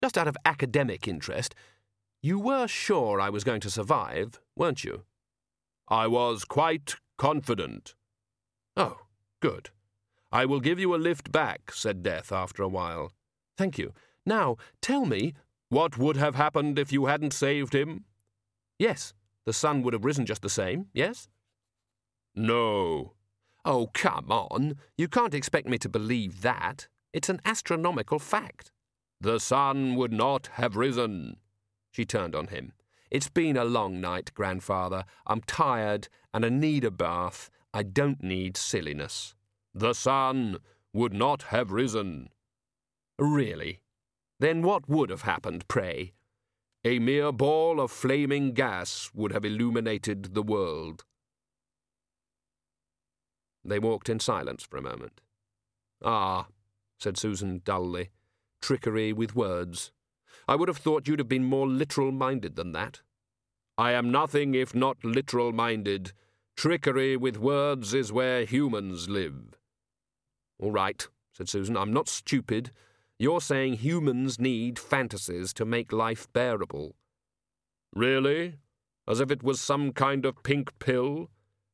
Just out of academic interest, you were sure I was going to survive, weren't you?" "I was quite confident." "Oh, good. I will give you a lift back," said Death after a while. "Thank you. Now, tell me—" "What would have happened if you hadn't saved him?" "Yes, the sun would have risen just the same, yes?" "No." "Oh, come on. You can't expect me to believe that. It's an astronomical fact." "The sun would not have risen." She turned on him. "It's been a long night, Grandfather. I'm tired and I need a bath. I don't need silliness." "The sun would not have risen." "Really? Then what would have happened, pray?" "A mere ball of flaming gas would have illuminated the world." They walked in silence for a moment. "Ah," said Susan dully, "trickery with words. I would have thought you'd have been more literal-minded than that." "I am nothing if not literal-minded. Trickery with words is where humans live." "All right," said Susan, "I'm not stupid. You're saying humans need fantasies to make life bearable." "Really? As if it was some kind of pink pill?"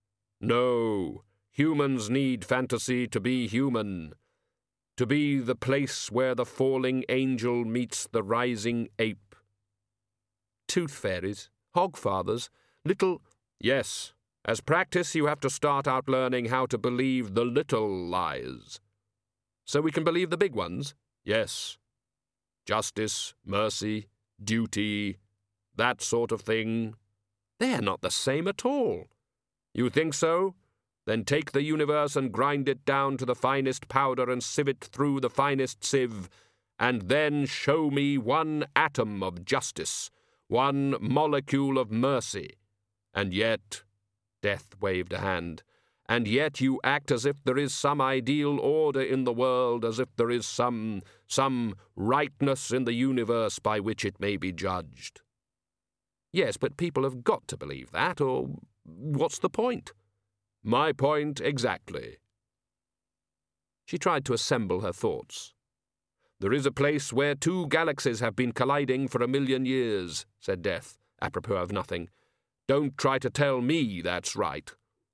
"No. Humans need fantasy to be human. To be the place where the falling angel meets the rising ape." "Tooth fairies, hogfathers, little—" "Yes. As practice, you have to start out learning how to believe the little lies." "So we can believe the big ones?" "Yes. Justice, mercy, duty, that sort of thing." "They're not the same at all." "You think so? Then take the universe and grind it down to the finest powder and sieve it through the finest sieve, and then show me one atom of justice, one molecule of mercy. And yet—" Death waved a hand. "And yet you act as if there is some ideal order in the world, as if there is some rightness in the universe by which it may be judged." "Yes, but people have got to believe that, or what's the point?" "My point exactly." She tried to assemble her thoughts. "There is a place where two galaxies have been colliding for 1,000,000 years, said Death, apropos of nothing. "Don't try to tell me that's right."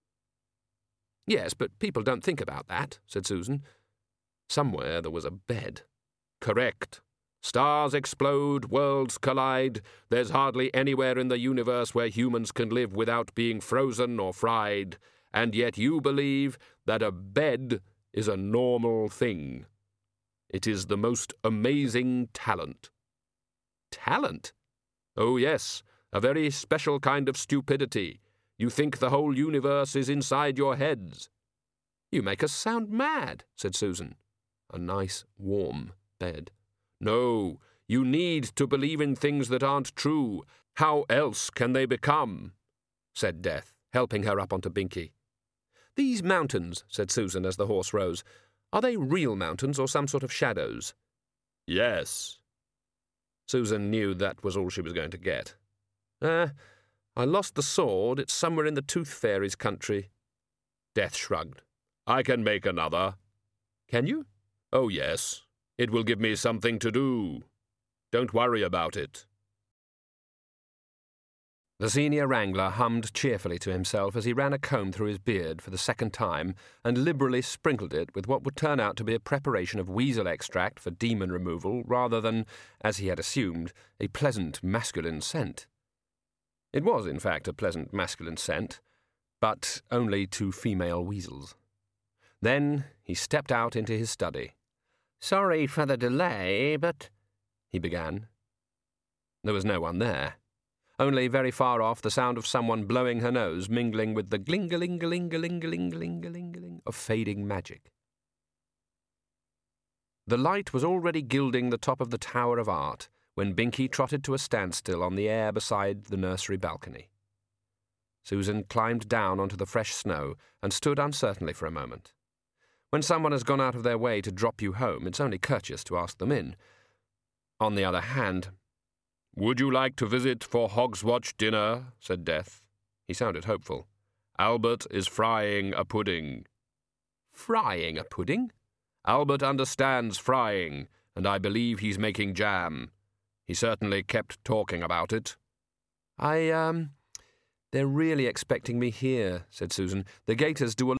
"Yes, but people don't think about that," said Susan. "Somewhere there was a bed." "Correct. Stars explode, worlds collide. There's hardly anywhere in the universe where humans can live without being frozen or fried. And yet you believe that a bed is a normal thing. It is the most amazing talent." "Talent?" "Oh, yes, a very special kind of stupidity. You think the whole universe is inside your heads." "You make us sound mad," said Susan. A nice, warm bed. "No, you need to believe in things that aren't true. How else can they become?" said Death, helping her up onto Binky. "These mountains," said Susan as the horse rose, "are they real mountains or some sort of shadows?" "Yes." Susan knew that was all she was going to get. I lost the sword. It's somewhere in the Tooth Fairy's country." Death shrugged. "I can make another." "Can you?" "Oh, yes. It will give me something to do. Don't worry about it." The senior wrangler hummed cheerfully to himself as he ran a comb through his beard for the second time and liberally sprinkled it with what would turn out to be a preparation of weasel extract for demon removal rather than, as he had assumed, a pleasant masculine scent. It was, in fact, a pleasant masculine scent, but only to female weasels. Then he stepped out into his study. "Sorry for the delay, but—" he began. There was no one there. Only very far off the sound of someone blowing her nose mingling with the gling-a-ling-a-ling-a-ling-a-ling-a-ling of fading magic. The light was already gilding the top of the Tower of Art when Binky trotted to a standstill on the air beside the nursery balcony. Susan climbed down onto the fresh snow and stood uncertainly for a moment. When someone has gone out of their way to drop you home, it's only courteous to ask them in. On the other hand— "Would you like to visit for Hogswatch dinner?" said Death. He sounded hopeful. "Albert is frying a pudding." "Frying a pudding?" "Albert understands frying, and I believe he's making jam. He certainly kept talking about it. They're really expecting me here, said Susan. The Gators do a